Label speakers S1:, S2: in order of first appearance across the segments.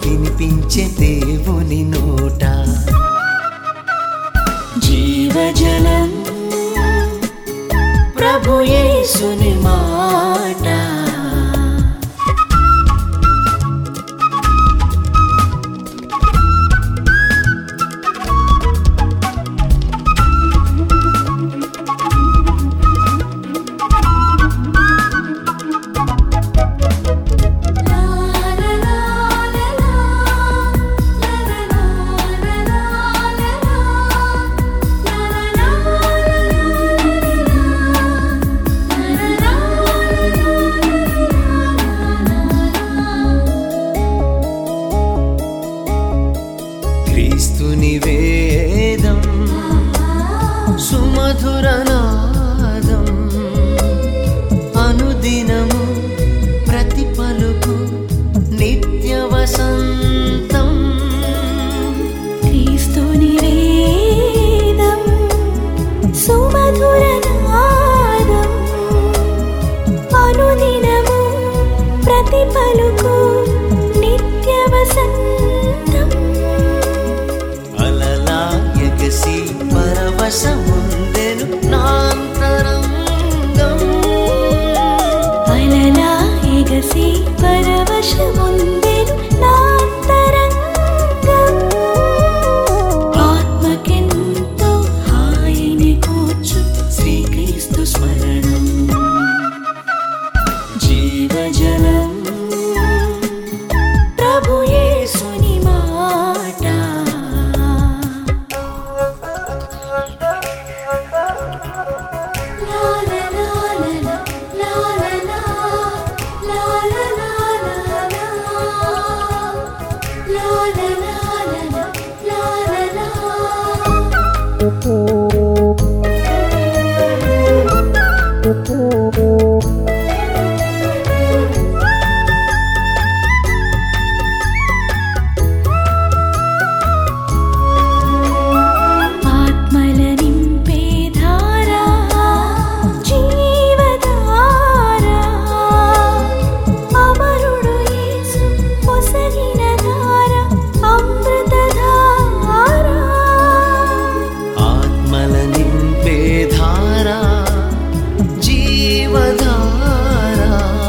S1: వినిపించే దేవుని నోట
S2: జీవజలం ప్రభు యేసుని మాట
S1: క్రీస్తుని వేదం సుమధురనాదం అనుదినము ప్రతి పలుకు నిత్య వసంతం
S2: క్రీస్తుని వేదం సుమధురనాదం అనుదినము ప్రతి పలుకు నిత్య వసంతం
S1: అలలా ఎగసి పరవశముందెను నాంతరంగం
S2: అలలా ఎగసి పరవశముందెను నాంతరంగం ఆత్మకెంతో హాయిని కూర్చు శ్రీక్రీస్తు స్మరణం జీవజలం ప్రభు యేసుని మాట ఆత్మల నింపే ధారా జీవధారా అమరుడు యేసు పొసగిన ధార అమృతధారా
S1: ఆత్మల నింపే ధార జీవధార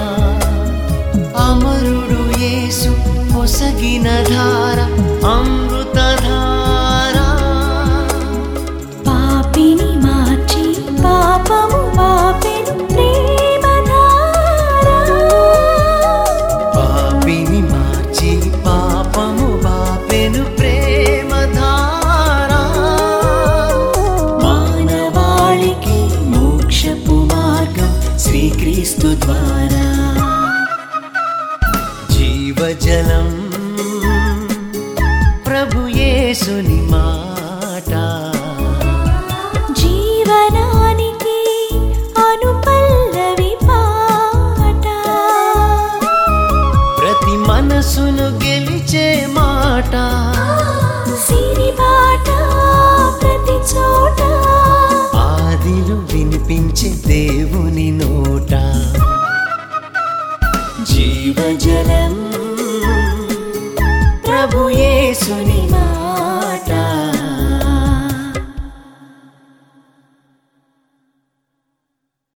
S1: అమరుడు యేసు పొసగిన ధార అమృతధార
S2: పాపిని మార్చి పాపము బాపెను ప్రేమధారా
S1: పాపిని మార్చి పాపము బాపెను ప్రేమధార
S2: మానవాళికి మోక్షపు మార్గం శ్రీక్రీస్తు ద్వారా
S1: జీవజలం ప్రభు యేసుని మాట
S2: జీవనానికి అనుపల్లవి పాట
S1: ప్రతి మనసును గెలిచే మాట
S2: సిరిబాట ప్రతి చోట
S1: ఆదిలో వినిపించే దేవుని నోట
S2: జీవజలం ప్రభు యేసుని